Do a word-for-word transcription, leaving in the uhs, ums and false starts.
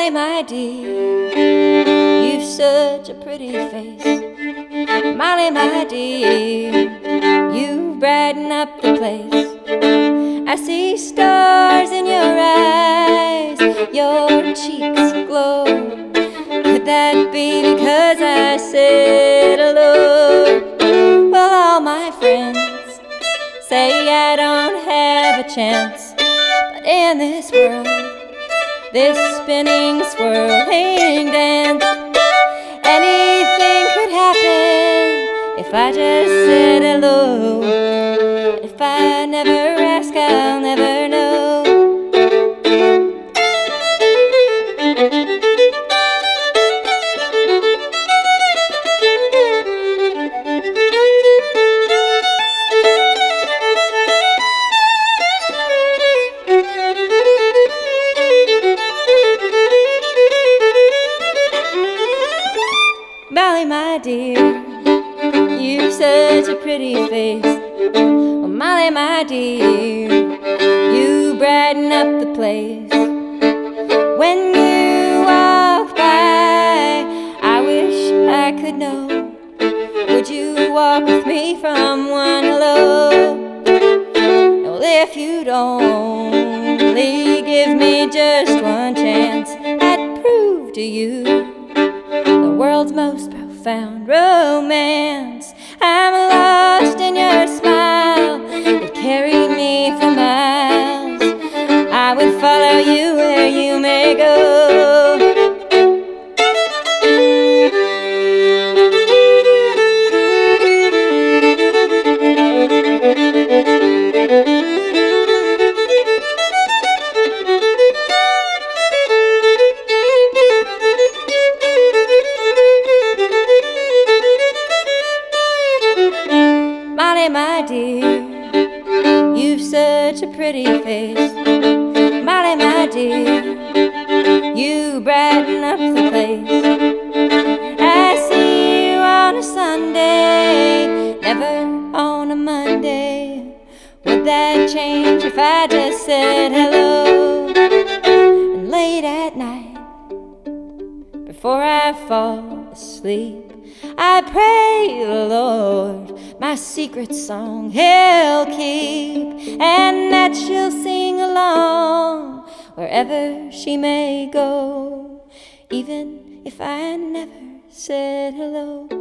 Molly, my dear, you've such a pretty face. Molly, my dear, you brighten up the place. I see stars in your eyes, your cheeks glow. Could that be because I said hello? Well, all my friends say I don't have a chance, but in this world, this spinning, swirling dance, anything could happen if I just said hello. If I never ask, I'll never know. Molly, my dear, you've such a pretty face. Oh, Molly, my dear, you brighten up the place. When you walk by, I wish I could know, would you walk with me from one hello? Well, if you'd only give me just one chance, I'd prove to you the world's most profound romance. I'm lost in your smile, it carried me for miles. I would follow you where you may go. Molly, my dear, you've such a pretty face. Molly, my dear, you brighten up the place. I see you on a Sunday, never on a Monday. Would that change if I just said hello? And late at night, before I fall asleep, I pray the Lord my secret song He'll keep, and that she'll sing along wherever she may go, even if I never said hello.